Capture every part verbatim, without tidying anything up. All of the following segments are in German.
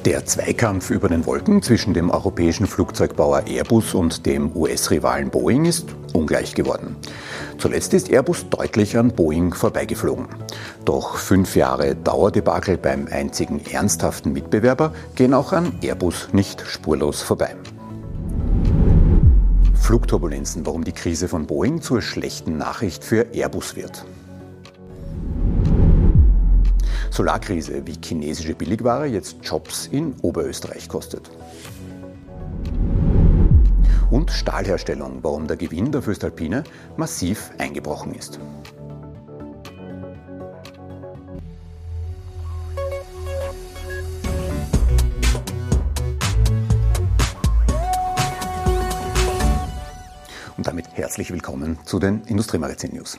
Der Zweikampf über den Wolken zwischen dem europäischen Flugzeugbauer Airbus und dem U S-Rivalen Boeing ist ungleich geworden. Zuletzt ist Airbus deutlich an Boeing vorbeigeflogen. Doch fünf Jahre Dauerdebakel beim einzigen ernsthaften Mitbewerber gehen auch an Airbus nicht spurlos vorbei. Flugturbulenzen, warum die Krise von Boeing zur schlechten Nachricht für Airbus wird. Solarkrise, wie chinesische Billigware jetzt Jobs in Oberösterreich kostet. Und Stahlherstellung, warum der Gewinn der voestalpine massiv eingebrochen ist. Und damit herzlich willkommen zu den Industriemagazin News.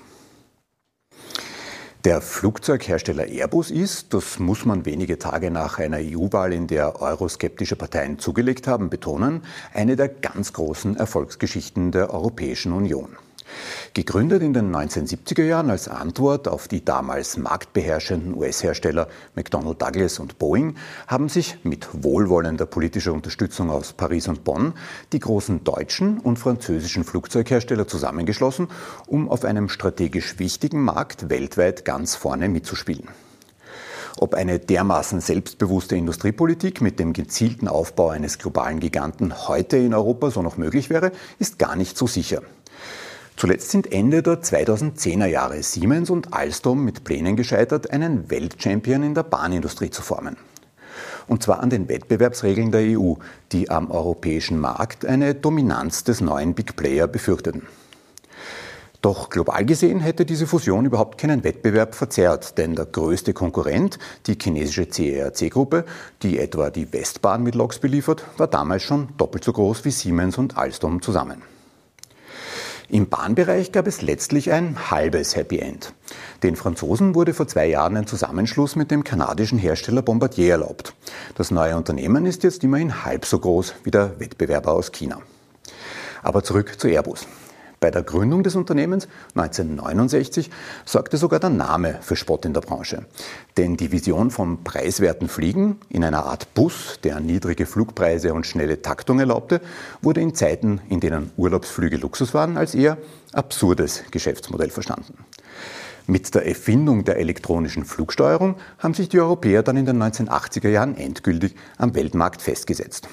Der Flugzeughersteller Airbus ist, das muss man wenige Tage nach einer E U-Wahl, in der euroskeptische Parteien zugelegt haben, betonen, eine der ganz großen Erfolgsgeschichten der Europäischen Union. Gegründet in den neunzehnhundertsiebziger Jahren als Antwort auf die damals marktbeherrschenden U S-Hersteller McDonnell Douglas und Boeing, haben sich mit wohlwollender politischer Unterstützung aus Paris und Bonn die großen deutschen und französischen Flugzeughersteller zusammengeschlossen, um auf einem strategisch wichtigen Markt weltweit ganz vorne mitzuspielen. Ob eine dermaßen selbstbewusste Industriepolitik mit dem gezielten Aufbau eines globalen Giganten heute in Europa so noch möglich wäre, ist gar nicht so sicher. Zuletzt sind Ende der zweitausendzehner Jahre Siemens und Alstom mit Plänen gescheitert, einen Weltchampion in der Bahnindustrie zu formen. Und zwar an den Wettbewerbsregeln der E U, die am europäischen Markt eine Dominanz des neuen Big Player befürchteten. Doch global gesehen hätte diese Fusion überhaupt keinen Wettbewerb verzerrt, denn der größte Konkurrent, die chinesische C E R C-Gruppe, die etwa die Westbahn mit Loks beliefert, war damals schon doppelt so groß wie Siemens und Alstom zusammen. Im Bahnbereich gab es letztlich ein halbes Happy End. Den Franzosen wurde vor zwei Jahren ein Zusammenschluss mit dem kanadischen Hersteller Bombardier erlaubt. Das neue Unternehmen ist jetzt immerhin halb so groß wie der Wettbewerber aus China. Aber zurück zu Airbus. Bei der Gründung des Unternehmens neunzehnhundertneunundsechzig sorgte sogar der Name für Spott in der Branche. Denn die Vision vom preiswerten Fliegen in einer Art Bus, der niedrige Flugpreise und schnelle Taktung erlaubte, wurde in Zeiten, in denen Urlaubsflüge Luxus waren, als eher absurdes Geschäftsmodell verstanden. Mit der Erfindung der elektronischen Flugsteuerung haben sich die Europäer dann in den neunzehnhundertachtziger Jahren endgültig am Weltmarkt festgesetzt.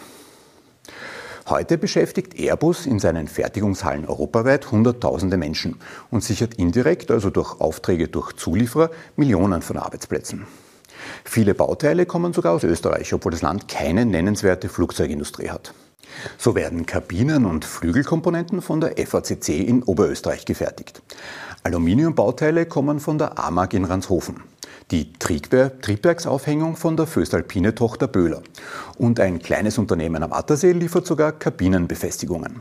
Heute beschäftigt Airbus in seinen Fertigungshallen europaweit Hunderttausende Menschen und sichert indirekt, also durch Aufträge durch Zulieferer, Millionen von Arbeitsplätzen. Viele Bauteile kommen sogar aus Österreich, obwohl das Land keine nennenswerte Flugzeugindustrie hat. So werden Kabinen und Flügelkomponenten von der F A C C in Oberösterreich gefertigt. Aluminiumbauteile kommen von der A M A G in Ranshofen. Die Triebwerksaufhängung von der voestalpine-Tochter Böhler. Und ein kleines Unternehmen am Attersee liefert sogar Kabinenbefestigungen.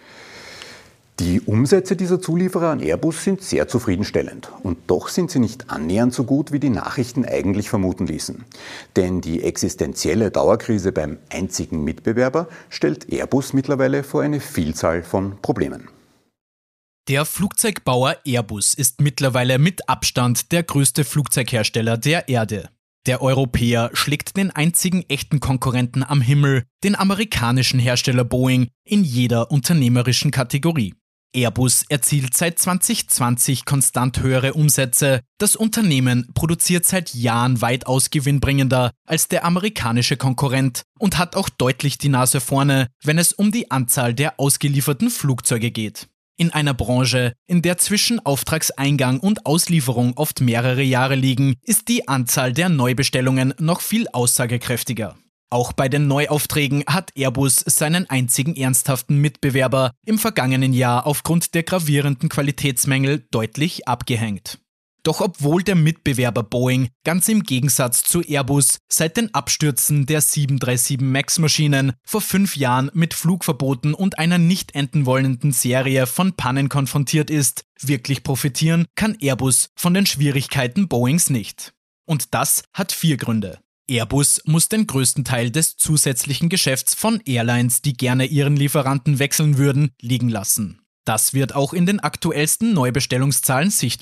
Die Umsätze dieser Zulieferer an Airbus sind sehr zufriedenstellend. Und doch sind sie nicht annähernd so gut, wie die Nachrichten eigentlich vermuten ließen. Denn die existenzielle Dauerkrise beim einzigen Mitbewerber stellt Airbus mittlerweile vor eine Vielzahl von Problemen. Der Flugzeugbauer Airbus ist mittlerweile mit Abstand der größte Flugzeughersteller der Erde. Der Europäer schlägt den einzigen echten Konkurrenten am Himmel, den amerikanischen Hersteller Boeing, in jeder unternehmerischen Kategorie. Airbus erzielt seit zweitausendzwanzig konstant höhere Umsätze. Das Unternehmen produziert seit Jahren weitaus gewinnbringender als der amerikanische Konkurrent und hat auch deutlich die Nase vorne, wenn es um die Anzahl der ausgelieferten Flugzeuge geht. In einer Branche, in der zwischen Auftragseingang und Auslieferung oft mehrere Jahre liegen, ist die Anzahl der Neubestellungen noch viel aussagekräftiger. Auch bei den Neuaufträgen hat Airbus seinen einzigen ernsthaften Mitbewerber im vergangenen Jahr aufgrund der gravierenden Qualitätsmängel deutlich abgehängt. Doch obwohl der Mitbewerber Boeing, ganz im Gegensatz zu Airbus, seit den Abstürzen der sieben drei sieben MAX-Maschinen vor fünf Jahren mit Flugverboten und einer nicht enden wollenden Serie von Pannen konfrontiert ist, wirklich profitieren kann Airbus von den Schwierigkeiten Boeings nicht. Und das hat vier Gründe. Airbus muss den größten Teil des zusätzlichen Geschäfts von Airlines, die gerne ihren Lieferanten wechseln würden, liegen lassen. Das wird auch in den aktuellsten Neubestellungszahlen sichtbar.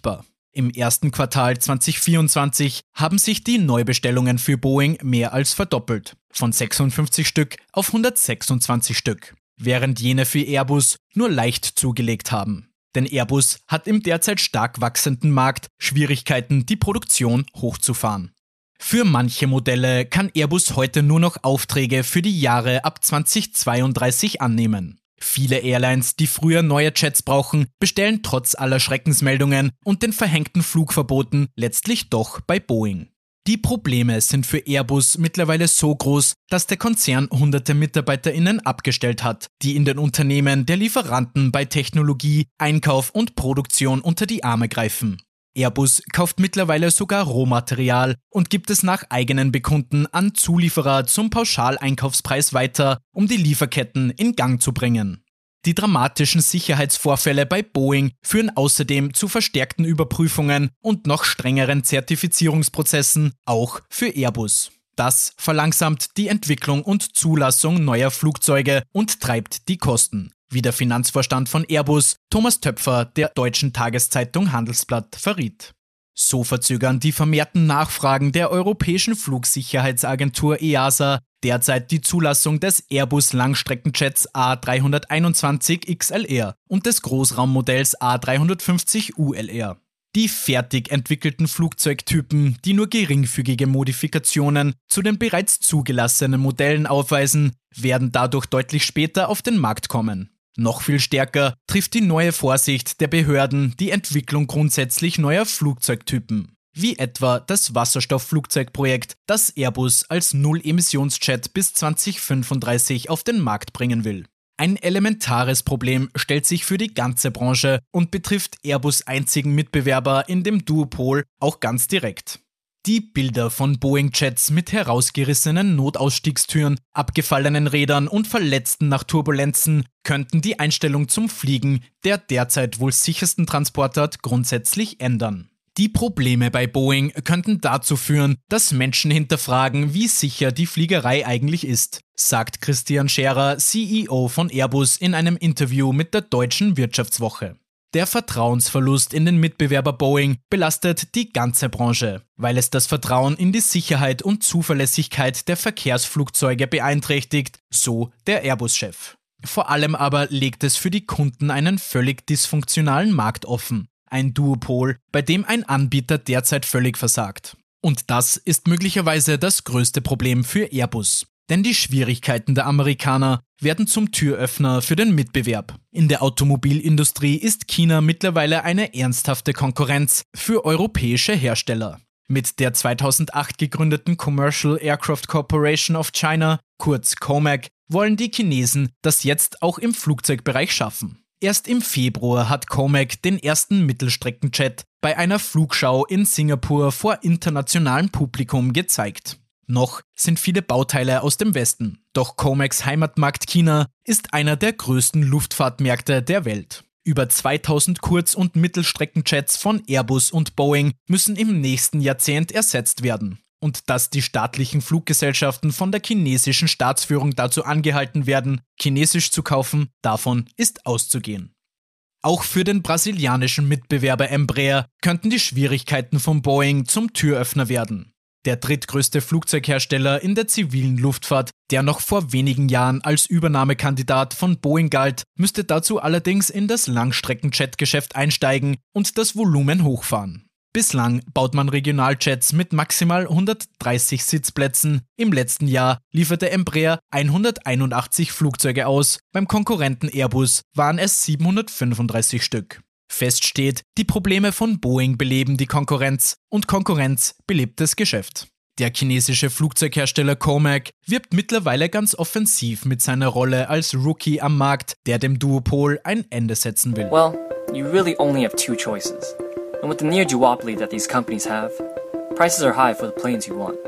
Im ersten Quartal zwanzig vierundzwanzig haben sich die Neubestellungen für Boeing mehr als verdoppelt, von sechsundfünfzig Stück auf hundertsechsundzwanzig Stück, während jene für Airbus nur leicht zugelegt haben. Denn Airbus hat im derzeit stark wachsenden Markt Schwierigkeiten, die Produktion hochzufahren. Für manche Modelle kann Airbus heute nur noch Aufträge für die Jahre ab zweitausendzweiunddreißig annehmen. Viele Airlines, die früher neue Jets brauchen, bestellen trotz aller Schreckensmeldungen und den verhängten Flugverboten letztlich doch bei Boeing. Die Probleme sind für Airbus mittlerweile so groß, dass der Konzern hunderte MitarbeiterInnen abgestellt hat, die in den Unternehmen der Lieferanten bei Technologie, Einkauf und Produktion unter die Arme greifen. Airbus kauft mittlerweile sogar Rohmaterial und gibt es nach eigenen Bekunden an Zulieferer zum Pauschaleinkaufspreis weiter, um die Lieferketten in Gang zu bringen. Die dramatischen Sicherheitsvorfälle bei Boeing führen außerdem zu verstärkten Überprüfungen und noch strengeren Zertifizierungsprozessen, auch für Airbus. Das verlangsamt die Entwicklung und Zulassung neuer Flugzeuge und treibt die Kosten, wie der Finanzvorstand von Airbus, Thomas Töpfer, der deutschen Tageszeitung Handelsblatt, verriet. So verzögern die vermehrten Nachfragen der Europäischen Flugsicherheitsagentur E A S A derzeit die Zulassung des Airbus Langstreckenjets A drei einundzwanzig X L R und des Großraummodells A drei fünfzig U L R. Die fertig entwickelten Flugzeugtypen, die nur geringfügige Modifikationen zu den bereits zugelassenen Modellen aufweisen, werden dadurch deutlich später auf den Markt kommen. Noch viel stärker trifft die neue Vorsicht der Behörden die Entwicklung grundsätzlich neuer Flugzeugtypen, wie etwa das Wasserstoffflugzeugprojekt, das Airbus als Null-Emissionsjet bis zwanzig fünfunddreißig auf den Markt bringen will. Ein elementares Problem stellt sich für die ganze Branche und betrifft Airbus' einzigen Mitbewerber in dem Duopol auch ganz direkt. Die Bilder von Boeing-Jets mit herausgerissenen Notausstiegstüren, abgefallenen Rädern und Verletzten nach Turbulenzen könnten die Einstellung zum Fliegen der derzeit wohl sichersten Transportart grundsätzlich ändern. Die Probleme bei Boeing könnten dazu führen, dass Menschen hinterfragen, wie sicher die Fliegerei eigentlich ist, sagt Christian Scherer, C E O von Airbus, in einem Interview mit der Deutschen Wirtschaftswoche. Der Vertrauensverlust in den Mitbewerber Boeing belastet die ganze Branche, weil es das Vertrauen in die Sicherheit und Zuverlässigkeit der Verkehrsflugzeuge beeinträchtigt, so der Airbus-Chef. Vor allem aber legt es für die Kunden einen völlig dysfunktionalen Markt offen. Ein Duopol, bei dem ein Anbieter derzeit völlig versagt. Und das ist möglicherweise das größte Problem für Airbus. Denn die Schwierigkeiten der Amerikaner werden zum Türöffner für den Mitbewerb. In der Automobilindustrie ist China mittlerweile eine ernsthafte Konkurrenz für europäische Hersteller. Mit der zweitausendacht gegründeten Commercial Aircraft Corporation of China, kurz C O M A C, wollen die Chinesen das jetzt auch im Flugzeugbereich schaffen. Erst im Februar hat C O M A C den ersten Mittelstreckenjet bei einer Flugschau in Singapur vor internationalem Publikum gezeigt. Noch sind viele Bauteile aus dem Westen, doch C O M A Cs Heimatmarkt China ist einer der größten Luftfahrtmärkte der Welt. Über zweitausend Kurz- und Mittelstreckenjets von Airbus und Boeing müssen im nächsten Jahrzehnt ersetzt werden. Und dass die staatlichen Fluggesellschaften von der chinesischen Staatsführung dazu angehalten werden, Chinesisch zu kaufen, davon ist auszugehen. Auch für den brasilianischen Mitbewerber Embraer könnten die Schwierigkeiten von Boeing zum Türöffner werden. Der drittgrößte Flugzeughersteller in der zivilen Luftfahrt, der noch vor wenigen Jahren als Übernahmekandidat von Boeing galt, müsste dazu allerdings in das Langstreckenjet-Geschäft einsteigen und das Volumen hochfahren. Bislang baut man Regionaljets mit maximal hundertdreißig Sitzplätzen. Im letzten Jahr lieferte Embraer hunderteinundachtzig Flugzeuge aus, beim Konkurrenten Airbus waren es siebenhundertfünfunddreißig Stück. Fest steht, die Probleme von Boeing beleben die Konkurrenz und Konkurrenz belebt das Geschäft. Der chinesische Flugzeughersteller C O M A C wirbt mittlerweile ganz offensiv mit seiner Rolle als Rookie am Markt, der dem Duopol ein Ende setzen will. Well, you really only have two choices. And with the near duopoly that these companies have, prices are high for the planes you want.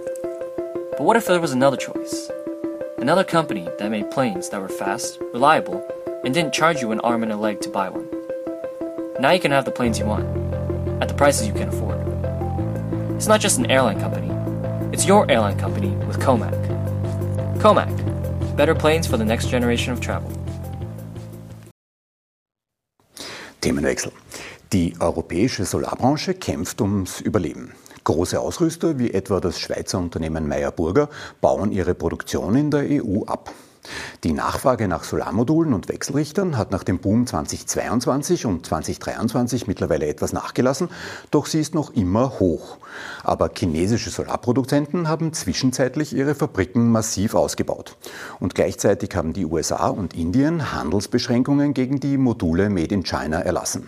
But what if there was another choice? Another company that made planes that were fast, reliable, and didn't charge you an arm and a leg to buy one. Now you can have the planes you want, at the prices you can afford. It's not just an airline company, it's your airline company with C O M A C. C O M A C, better planes for the next generation of travel. Themenwechsel. Die europäische Solarbranche kämpft ums Überleben. Große Ausrüster wie etwa das Schweizer Unternehmen Meyer Burger bauen ihre Produktion in der E U ab. Die Nachfrage nach Solarmodulen und Wechselrichtern hat nach dem Boom zweitausendzweiundzwanzig und zweitausenddreiundzwanzig mittlerweile etwas nachgelassen, doch sie ist noch immer hoch. Aber chinesische Solarproduzenten haben zwischenzeitlich ihre Fabriken massiv ausgebaut. Und gleichzeitig haben die U S A und Indien Handelsbeschränkungen gegen die Module Made in China erlassen.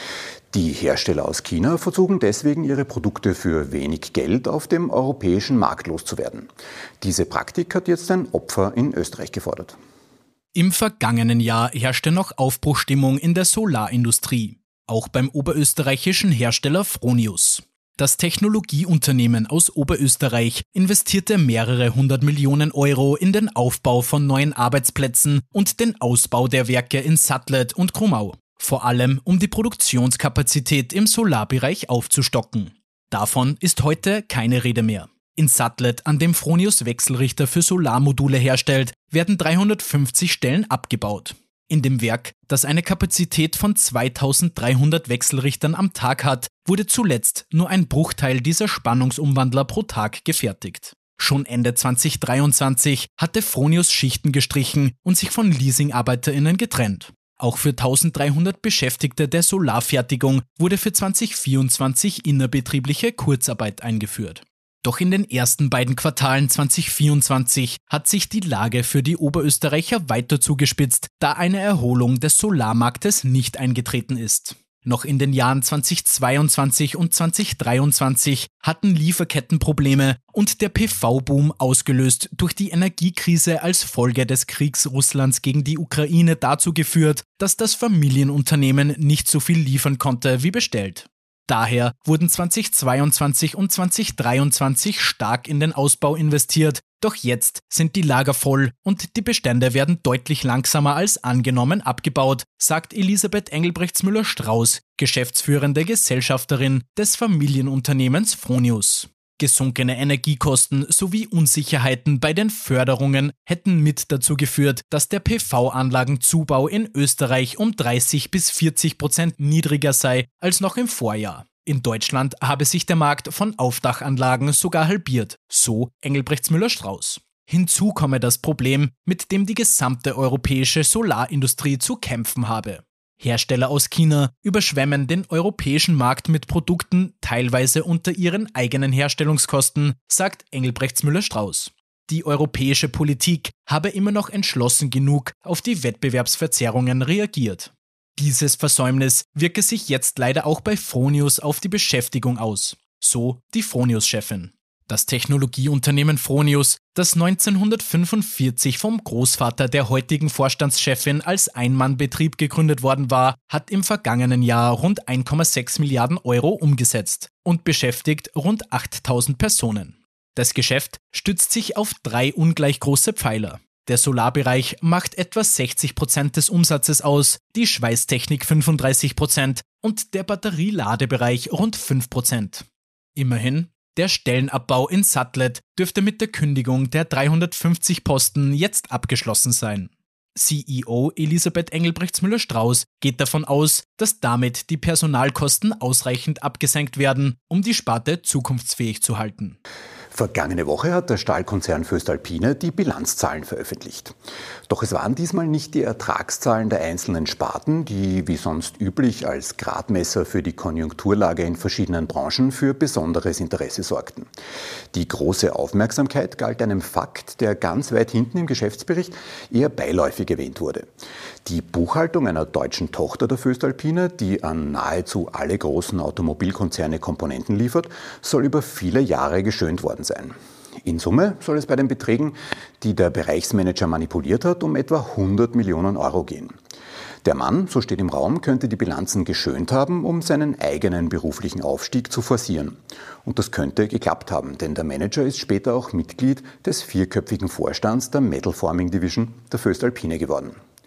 Die Hersteller aus China versuchen deswegen, ihre Produkte für wenig Geld auf dem europäischen Markt loszuwerden. Diese Praktik hat jetzt ein Opfer in Österreich gefordert. Im vergangenen Jahr herrschte noch Aufbruchstimmung in der Solarindustrie, auch beim oberösterreichischen Hersteller Fronius. Das Technologieunternehmen aus Oberösterreich investierte mehrere hundert Millionen Euro in den Aufbau von neuen Arbeitsplätzen und den Ausbau der Werke in Sattlet und Krumau. Vor allem, um die Produktionskapazität im Solarbereich aufzustocken. Davon ist heute keine Rede mehr. In Sattlet, an dem Fronius Wechselrichter für Solarmodule herstellt, werden dreihundertfünfzig Stellen abgebaut. In dem Werk, das eine Kapazität von zweitausenddreihundert Wechselrichtern am Tag hat, wurde zuletzt nur ein Bruchteil dieser Spannungsumwandler pro Tag gefertigt. Schon Ende zweitausenddreiundzwanzig hatte Fronius Schichten gestrichen und sich von LeasingarbeiterInnen getrennt. Auch für eintausenddreihundert Beschäftigte der Solarfertigung wurde für zweitausendvierundzwanzig innerbetriebliche Kurzarbeit eingeführt. Doch in den ersten beiden Quartalen zweitausendvierundzwanzig hat sich die Lage für die Oberösterreicher weiter zugespitzt, da eine Erholung des Solarmarktes nicht eingetreten ist. Noch in den Jahren zweitausendzweiundzwanzig und zweitausenddreiundzwanzig hatten Lieferkettenprobleme und der P V-Boom, ausgelöst durch die Energiekrise als Folge des Kriegs Russlands gegen die Ukraine, dazu geführt, dass das Familienunternehmen nicht so viel liefern konnte wie bestellt. Daher wurden zweitausendzweiundzwanzig und zweitausenddreiundzwanzig stark in den Ausbau investiert, doch jetzt sind die Lager voll und die Bestände werden deutlich langsamer als angenommen abgebaut, sagt Elisabeth Engelbrechtsmüller-Strauß, geschäftsführende Gesellschafterin des Familienunternehmens Fronius. Gesunkene Energiekosten sowie Unsicherheiten bei den Förderungen hätten mit dazu geführt, dass der P V-Anlagenzubau in Österreich um dreißig bis vierzig Prozent niedriger sei als noch im Vorjahr. In Deutschland habe sich der Markt von Aufdachanlagen sogar halbiert, so Engelbrechtsmüller-Strauß. Hinzu komme das Problem, mit dem die gesamte europäische Solarindustrie zu kämpfen habe. Hersteller aus China überschwemmen den europäischen Markt mit Produkten, teilweise unter ihren eigenen Herstellungskosten, sagt Engelbrechtsmüller-Strauß. Die europäische Politik habe immer noch entschlossen genug auf die Wettbewerbsverzerrungen reagiert. Dieses Versäumnis wirke sich jetzt leider auch bei Fronius auf die Beschäftigung aus, so die Fronius-Chefin. Das Technologieunternehmen Fronius, das neunzehnhundertfünfundvierzig vom Großvater der heutigen Vorstandschefin als Einmannbetrieb gegründet worden war, hat im vergangenen Jahr rund eins Komma sechs Milliarden Euro umgesetzt und beschäftigt rund achttausend Personen. Das Geschäft stützt sich auf drei ungleich große Pfeiler. Der Solarbereich macht etwa sechzig Prozent des Umsatzes aus, die Schweißtechnik fünfunddreißig Prozent und der Batterieladebereich rund fünf Prozent. Immerhin, der Stellenabbau in Sattlet dürfte mit der Kündigung der dreihundertfünfzig Posten jetzt abgeschlossen sein. C E O Elisabeth Engelbrechtsmüller-Strauß geht davon aus, dass damit die Personalkosten ausreichend abgesenkt werden, um die Sparte zukunftsfähig zu halten. Vergangene Woche hat der Stahlkonzern voestalpine die Bilanzzahlen veröffentlicht. Doch es waren diesmal nicht die Ertragszahlen der einzelnen Sparten, die wie sonst üblich als Gradmesser für die Konjunkturlage in verschiedenen Branchen für besonderes Interesse sorgten. Die große Aufmerksamkeit galt einem Fakt, der ganz weit hinten im Geschäftsbericht eher beiläufig erwähnt wurde. Die Buchhaltung einer deutschen Tochter der voestalpine, die an nahezu alle großen Automobilkonzerne Komponenten liefert, soll über viele Jahre geschönt worden sein. In Summe soll es bei den Beträgen, die der Bereichsmanager manipuliert hat, um etwa hundert Millionen Euro gehen. Der Mann, so steht im Raum, könnte die Bilanzen geschönt haben, um seinen eigenen beruflichen Aufstieg zu forcieren. Und das könnte geklappt haben, denn der Manager ist später auch Mitglied des vierköpfigen Vorstands der Metal Forming Division der voestalpine geworden.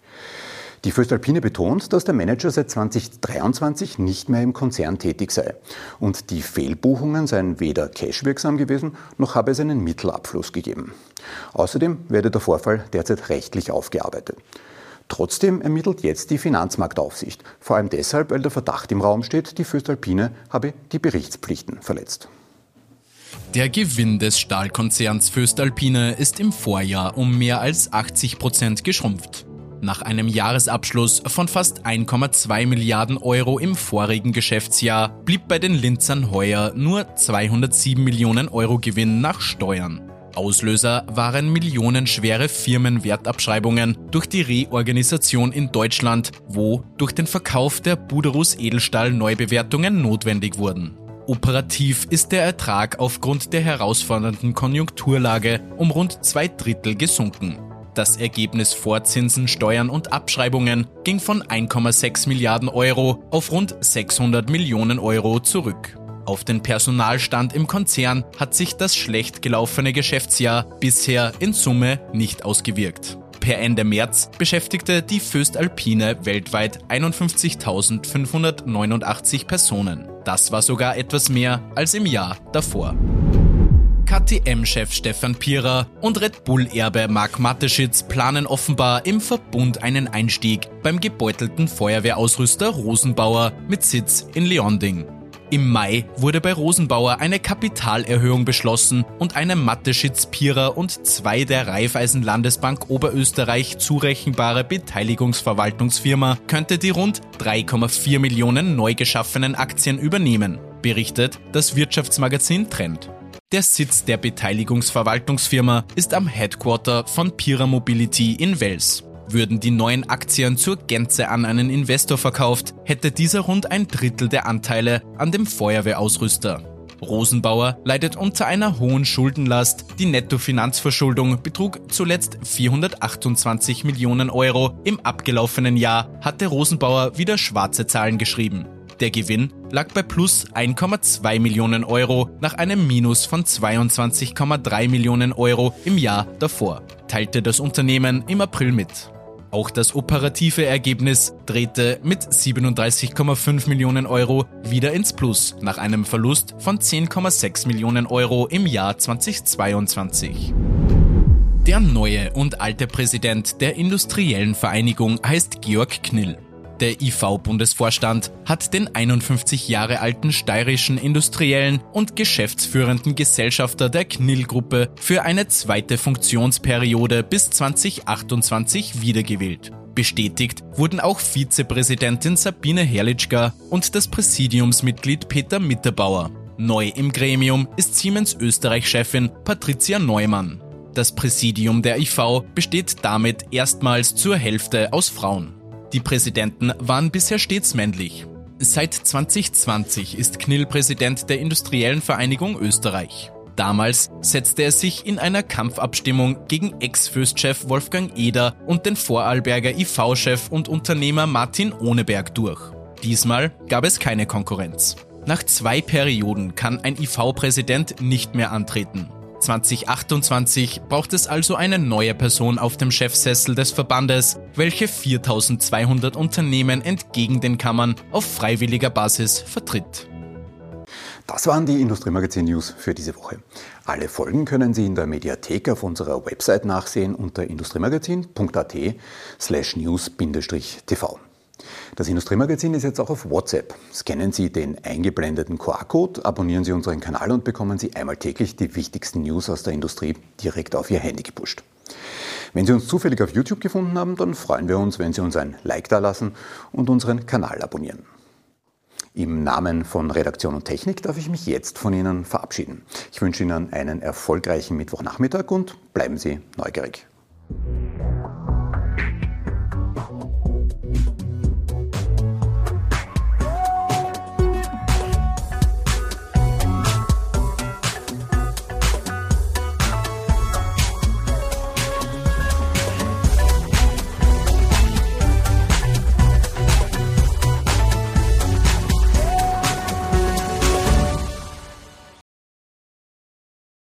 Die voestalpine betont, dass der Manager seit zweitausenddreiundzwanzig nicht mehr im Konzern tätig sei. Und die Fehlbuchungen seien weder cashwirksam gewesen, noch habe es einen Mittelabfluss gegeben. Außerdem werde der Vorfall derzeit rechtlich aufgearbeitet. Trotzdem ermittelt jetzt die Finanzmarktaufsicht. Vor allem deshalb, weil der Verdacht im Raum steht, die voestalpine habe die Berichtspflichten verletzt. Der Gewinn des Stahlkonzerns voestalpine ist im Vorjahr um mehr als achtzig Prozent geschrumpft. Nach einem Jahresabschluss von fast ein Komma zwei Milliarden Euro im vorigen Geschäftsjahr blieb bei den Linzern heuer nur zweihundertsieben Millionen Euro Gewinn nach Steuern. Auslöser waren millionenschwere Firmenwertabschreibungen durch die Reorganisation in Deutschland, wo durch den Verkauf der Buderus Edelstahl Neubewertungen notwendig wurden. Operativ ist der Ertrag aufgrund der herausfordernden Konjunkturlage um rund zwei Drittel gesunken. Das Ergebnis vor Zinsen, Steuern und Abschreibungen ging von ein Komma sechs Milliarden Euro auf rund sechshundert Millionen Euro zurück. Auf den Personalstand im Konzern hat sich das schlecht gelaufene Geschäftsjahr bisher in Summe nicht ausgewirkt. Per Ende März beschäftigte die voestalpine weltweit einundfünfzigtausendfünfhundertneunundachtzig Personen. Das war sogar etwas mehr als im Jahr davor. K T M-Chef Stefan Pierer und Red Bull-Erbe Marc Mateschitz planen offenbar im Verbund einen Einstieg beim gebeutelten Feuerwehrausrüster Rosenbauer mit Sitz in Leonding. Im Mai wurde bei Rosenbauer eine Kapitalerhöhung beschlossen und eine Mateschitz-Pierer und zwei der Raiffeisen-Landesbank Oberösterreich zurechenbare Beteiligungsverwaltungsfirma könnte die rund drei Komma vier Millionen neu geschaffenen Aktien übernehmen, berichtet das Wirtschaftsmagazin Trend. Der Sitz der Beteiligungsverwaltungsfirma ist am Headquarter von Pierer Mobility in Wels. Würden die neuen Aktien zur Gänze an einen Investor verkauft, hätte dieser rund ein Drittel der Anteile an dem Feuerwehrausrüster. Rosenbauer leidet unter einer hohen Schuldenlast. Die Nettofinanzverschuldung betrug zuletzt vierhundertachtundzwanzig Millionen Euro. Im abgelaufenen Jahr hatte Rosenbauer wieder schwarze Zahlen geschrieben. Der Gewinn lag bei plus ein Komma zwei Millionen Euro nach einem Minus von zweiundzwanzig Komma drei Millionen Euro im Jahr davor, teilte das Unternehmen im April mit. Auch das operative Ergebnis drehte mit siebenunddreißig Komma fünf Millionen Euro wieder ins Plus nach einem Verlust von zehn Komma sechs Millionen Euro im Jahr zweitausendzweiundzwanzig. Der neue und alte Präsident der Industriellen Vereinigung heißt Georg Knill. Der I V-Bundesvorstand hat den einundfünfzig Jahre alten steirischen Industriellen und geschäftsführenden Gesellschafter der Knill-Gruppe für eine zweite Funktionsperiode bis zweitausendachtundzwanzig wiedergewählt. Bestätigt wurden auch Vizepräsidentin Sabine Herlitschka und das Präsidiumsmitglied Peter Mitterbauer. Neu im Gremium ist Siemens Österreich-Chefin Patricia Neumann. Das Präsidium der I V besteht damit erstmals zur Hälfte aus Frauen. Die Präsidenten waren bisher stets männlich. Seit zweitausendzwanzig ist Knill Präsident der Industriellen Vereinigung Österreich. Damals setzte er sich in einer Kampfabstimmung gegen Ex-Voest-Chef Wolfgang Eder und den Vorarlberger I V-Chef und Unternehmer Martin Ohneberg durch. Diesmal gab es keine Konkurrenz. Nach zwei Perioden kann ein I V-Präsident nicht mehr antreten. zweitausendachtundzwanzig braucht es also eine neue Person auf dem Chefsessel des Verbandes, welche viertausendzweihundert Unternehmen entgegen den Kammern auf freiwilliger Basis vertritt. Das waren die Industriemagazin-News für diese Woche. Alle Folgen können Sie in der Mediathek auf unserer Website nachsehen unter industriemagazin punkt at slash news Bindestrich tv. Das Industriemagazin ist jetzt auch auf WhatsApp. Scannen Sie den eingeblendeten Q R-Code, abonnieren Sie unseren Kanal und bekommen Sie einmal täglich die wichtigsten News aus der Industrie direkt auf Ihr Handy gepusht. Wenn Sie uns zufällig auf YouTube gefunden haben, dann freuen wir uns, wenn Sie uns ein Like dalassen und unseren Kanal abonnieren. Im Namen von Redaktion und Technik darf ich mich jetzt von Ihnen verabschieden. Ich wünsche Ihnen einen erfolgreichen Mittwochnachmittag und bleiben Sie neugierig.